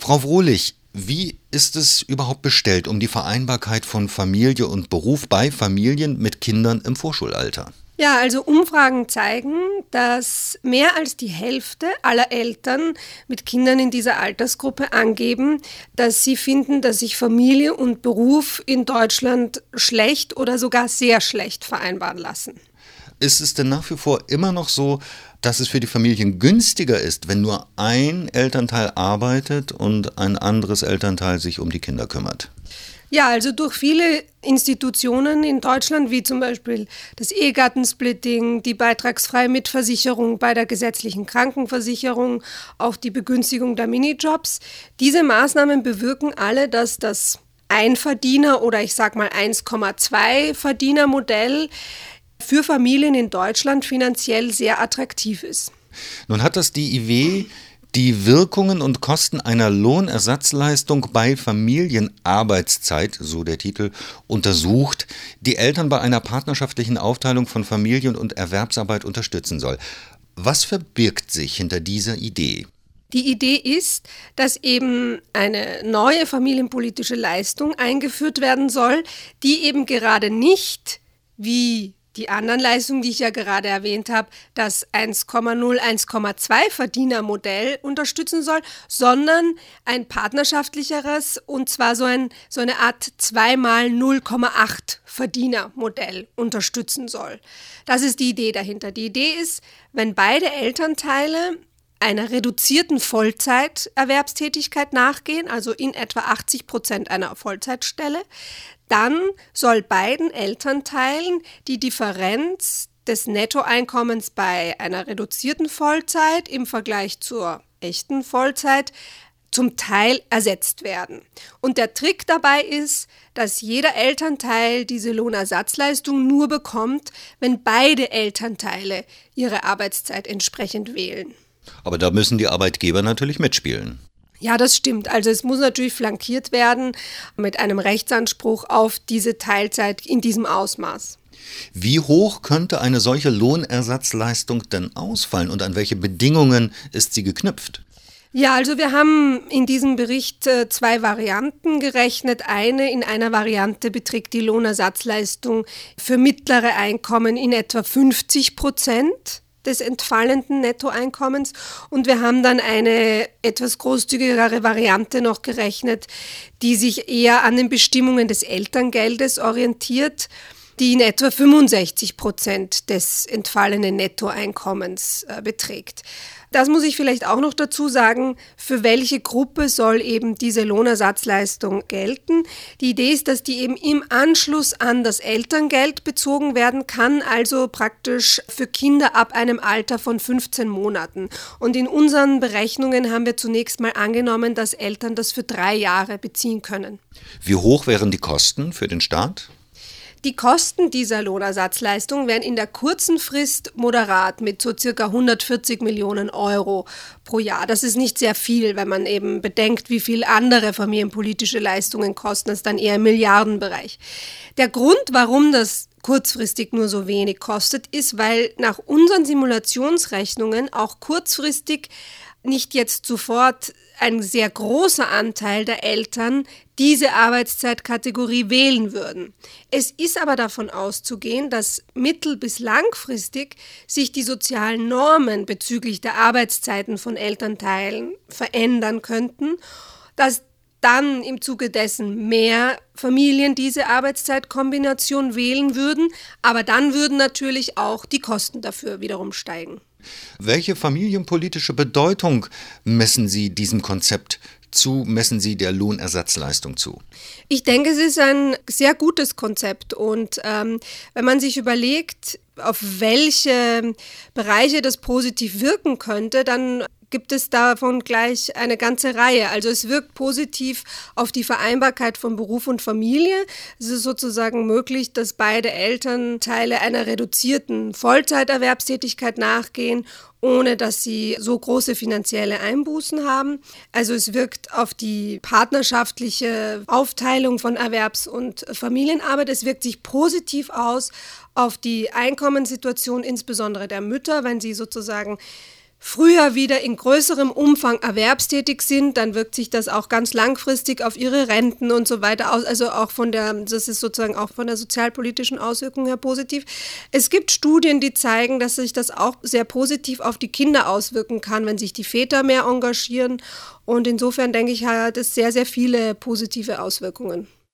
Frau Wrohlich, wie ist es überhaupt bestellt um die Vereinbarkeit von Familie und Beruf bei Familien mit Kindern im Vorschulalter? Ja, also Umfragen zeigen, dass mehr als die Hälfte aller Eltern mit Kindern in dieser Altersgruppe angeben, dass sie finden, dass sich Familie und Beruf in Deutschland schlecht oder sogar sehr schlecht vereinbaren lassen. Ist es denn nach wie vor immer noch so, dass es für die Familien günstiger ist, wenn nur ein Elternteil arbeitet und ein anderes Elternteil sich um die Kinder kümmert? Ja, also durch viele Institutionen in Deutschland, wie zum Beispiel das Ehegattensplitting, die beitragsfreie Mitversicherung bei der gesetzlichen Krankenversicherung, auch die Begünstigung der Minijobs. Diese Maßnahmen bewirken alle, dass das Einverdiener- oder ich sag mal 1,2-Verdiener-Modell für Familien in Deutschland finanziell sehr attraktiv ist. Nun hat das DIW die Wirkungen und Kosten einer Lohnersatzleistung bei Familienarbeitszeit, so der Titel, untersucht, die Eltern bei einer partnerschaftlichen Aufteilung von Familien- und Erwerbsarbeit unterstützen soll. Was verbirgt sich hinter dieser Idee? Die Idee ist, dass eben eine neue familienpolitische Leistung eingeführt werden soll, die eben gerade nicht wie die anderen Leistungen, die ich ja gerade erwähnt habe, das 1,0, 1,2 Verdienermodell unterstützen soll, sondern ein partnerschaftlicheres und zwar so eine Art 2 mal 0,8 Verdienermodell unterstützen soll. Das ist die Idee dahinter. Die Idee ist, wenn beide Elternteile einer reduzierten Vollzeiterwerbstätigkeit nachgehen, also in etwa 80% einer Vollzeitstelle, dann soll beiden Elternteilen die Differenz des Nettoeinkommens bei einer reduzierten Vollzeit im Vergleich zur echten Vollzeit zum Teil ersetzt werden. Und der Trick dabei ist, dass jeder Elternteil diese Lohnersatzleistung nur bekommt, wenn beide Elternteile ihre Arbeitszeit entsprechend wählen. Aber da müssen die Arbeitgeber natürlich mitspielen. Ja, das stimmt. Also es muss natürlich flankiert werden mit einem Rechtsanspruch auf diese Teilzeit in diesem Ausmaß. Wie hoch könnte eine solche Lohnersatzleistung denn ausfallen und an welche Bedingungen ist sie geknüpft? Ja, also wir haben in diesem Bericht 2 Varianten gerechnet. In einer Variante beträgt die Lohnersatzleistung für mittlere Einkommen in etwa 50% des entfallenden Nettoeinkommens und wir haben dann eine etwas großzügigere Variante noch gerechnet, die sich eher an den Bestimmungen des Elterngeldes orientiert, die in etwa 65% des entfallenen Nettoeinkommens beträgt. Das muss ich vielleicht auch noch dazu sagen, für welche Gruppe soll eben diese Lohnersatzleistung gelten. Die Idee ist, dass die eben im Anschluss an das Elterngeld bezogen werden kann, also praktisch für Kinder ab einem Alter von 15 Monaten. Und in unseren Berechnungen haben wir zunächst mal angenommen, dass Eltern das für 3 Jahre beziehen können. Wie hoch wären die Kosten für den Staat? Die Kosten dieser Lohnersatzleistung werden in der kurzen Frist moderat mit so circa 140 Millionen Euro pro Jahr. Das ist nicht sehr viel, wenn man eben bedenkt, wie viel andere familienpolitische Leistungen kosten. Das ist dann eher im Milliardenbereich. Der Grund, warum das kurzfristig nur so wenig kostet, ist, weil nach unseren Simulationsrechnungen auch kurzfristig nicht jetzt sofort ein sehr großer Anteil der Eltern diese Arbeitszeitkategorie wählen würden. Es ist aber davon auszugehen, dass mittel- bis langfristig sich die sozialen Normen bezüglich der Arbeitszeiten von Elternteilen verändern könnten, dass dann im Zuge dessen mehr Familien diese Arbeitszeitkombination wählen würden, aber dann würden natürlich auch die Kosten dafür wiederum steigen. Welche familienpolitische Bedeutung messen Sie diesem Konzept zu, messen Sie der Lohnersatzleistung zu? Ich denke, es ist ein sehr gutes Konzept und wenn man sich überlegt, auf welche Bereiche das positiv wirken könnte, dann gibt es davon gleich eine ganze Reihe. Also es wirkt positiv auf die Vereinbarkeit von Beruf und Familie. Es ist sozusagen möglich, dass beide Elternteile einer reduzierten Vollzeiterwerbstätigkeit nachgehen, ohne dass sie so große finanzielle Einbußen haben. Also es wirkt auf die partnerschaftliche Aufteilung von Erwerbs- und Familienarbeit. Es wirkt sich positiv aus auf die Einkommenssituation, insbesondere der Mütter, wenn sie sozusagen früher wieder in größerem Umfang erwerbstätig sind, dann wirkt sich das auch ganz langfristig auf ihre Renten und so weiter aus. Also auch das ist sozusagen auch von der sozialpolitischen Auswirkung her positiv. Es gibt Studien, die zeigen, dass sich das auch sehr positiv auf die Kinder auswirken kann, wenn sich die Väter mehr engagieren. Und insofern denke ich, hat es sehr, sehr viele positive Auswirkungen.